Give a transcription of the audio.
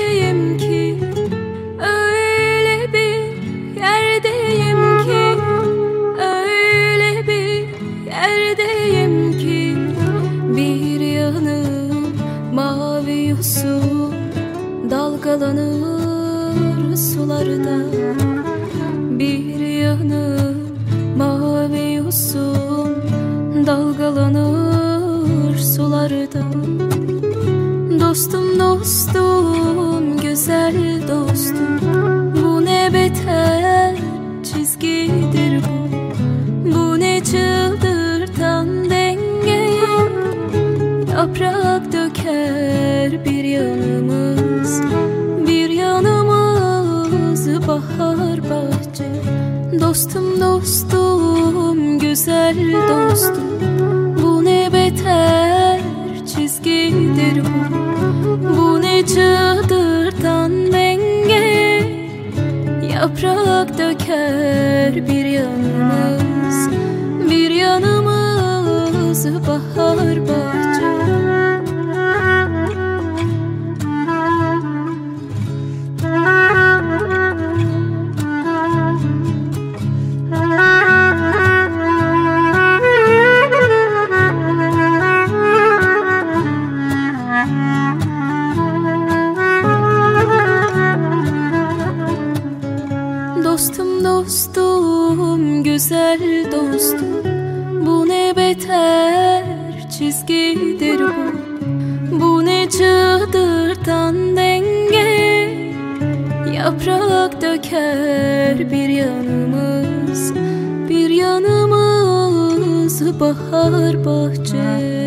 yerdeyim ki, öyle bir yerdeyim ki, öyle bir yerdeyim ki, bir yanım mavi yosun dalgalanır sularda, bir yanım mavi yosun dalgalanır sularda. Dostum dostum, güzel dostum, bu ne beter çizgidir bu, bu ne çıldırtan denge. Yaprak döker bir yanımız, bir yanımız bahar bahçe. Dostum dostum, güzel dostum, bu ne beter çizgidir bu, bu ne çıldırtan denge. Yaprak döker bir yanımız, bir yanımız bahar bahçe. Dostum dostum, güzel dostum, bu ne beter çizgidir bu, bu ne çıldırtan denge. Yaprak döker bir yanımız, bir yanımız bahar bahçe.